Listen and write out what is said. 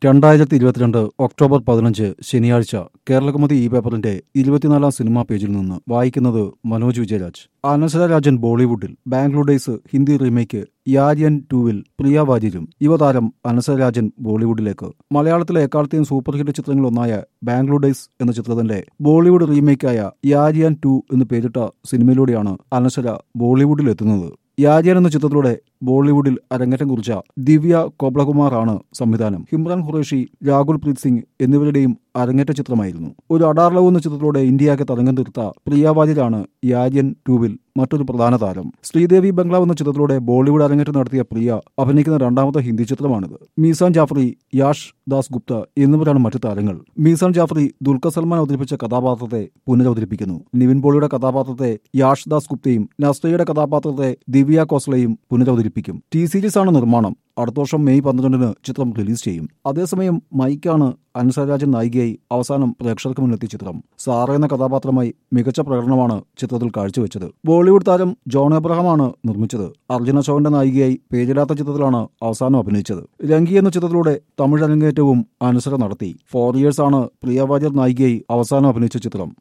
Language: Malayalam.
2022 ഒക്ടോബർ 15 ശനിയാഴ്ച കേരളകൗമുദി ഈ പേപ്പറിന്റെ 24ാം സിനിമാ പേജിൽ നിന്ന് വായിക്കുന്നത് മനോജ് വിജയരാജ്. അനശ്വര രാജൻ ബോളിവുഡിൽ. ബാംഗ്ലൂർ ഡേയ്സ് ഹിന്ദി റീമേക്ക് യാരിയൻ 2-വിൽ പ്രിയ വാര്യരും യുവതാരം അനശ്വര രാജൻ ബോളിവുഡിലേക്ക്. മലയാളത്തിലെ എക്കാലത്തെയും സൂപ്പർ ഹിറ്റ് ചിത്രങ്ങളൊന്നായ ബാംഗ്ലൂർ ഡേയ്സ് എന്ന ചിത്രത്തിന്റെ ബോളിവുഡ് റീമേക്കായ യാരിയൻ 2 എന്ന് പേരിട്ട സിനിമയിലൂടെയാണ് അനശ്വര ബോളിവുഡിലെത്തുന്നത്. യാരിയൻ എന്ന ചിത്രത്തിലൂടെ ബോളിവുഡിൽ അരങ്ങേറ്റം കുറിച്ച ദിവ്യ കോബ്ലകുമാറാണ് സംവിധാനം. ഹിമ്രാൻ ഖുറേഷി, രാഹുൽ പ്രീത് സിംഗ് എന്നിവരുടെയും അരങ്ങേറ്റ ചിത്രമായിരുന്നു. ഒരു അഡാർ ലവ് എന്ന ചിത്രത്തിലൂടെ ഇന്ത്യയാകെ തരംഗം തീർത്ത പ്രിയ വാര്യരാണ് യാരിയൻ 2-വിൽ മറ്റൊരു പ്രധാന താരം. ശ്രീദേവി ബംഗ്ലാവ് എന്ന ചിത്രത്തിലൂടെ ബോളിവുഡ് അരങ്ങേറ്റം നടത്തിയ പ്രിയ അഭിനയിക്കുന്ന രണ്ടാമത്തെ ഹിന്ദി ചിത്രമാണിത്. മീസാൻ ജാഫറി, യാഷ് ദാസ് ഗുപ്ത എന്നിവരാണ് മറ്റു താരങ്ങൾ. മീസാൻ ജാഫറി ദുൽഖർ സൽമാൻ അവതരിപ്പിച്ച കഥാപാത്രത്തെ പുനരവതരിപ്പിക്കുന്നു. നിവിൻ പോളിയുടെ കഥാപാത്രത്തെ യാഷ് ദാസ് ഗുപ്തയും നസ്രിയയുടെ കഥാപാത്രത്തെ ദിവ്യ കോസ്ലയും പുനരവതരിപ്പിക്കും. ടി സീരീസ് ആണ് നിർമ്മാണം. അടുത്ത വർഷം മെയ് 12 ചിത്രം റിലീസ് ചെയ്യും. അതേസമയം മൈക്കാണ് അനശ്വര രാജൻ നായികയായി അവസാനം പ്രേക്ഷകർക്ക് മുന്നിലെത്തിയ ചിത്രം. സാറ എന്ന കഥാപാത്രമായി മികച്ച പ്രകടനമാണ് ചിത്രത്തിൽ കാഴ്ചവെച്ചത്. ബോളിവുഡ് താരം ജോൺ എബ്രഹാമാണ് നിർമ്മിച്ചത്. അർജുന അശോകന്റെ നായികയായി പേരിടാത്ത ചിത്രത്തിലാണ് അവസാനം അഭിനയിച്ചത്. രംഗി എന്ന ചിത്രത്തിലൂടെ തമിഴ് അരങ്ങേറ്റവും അനശ്വര നടത്തി. 4 Years ആണ് പ്രിയ വാര്യർ നായികയായി അവസാനം അഭിനയിച്ച ചിത്രം.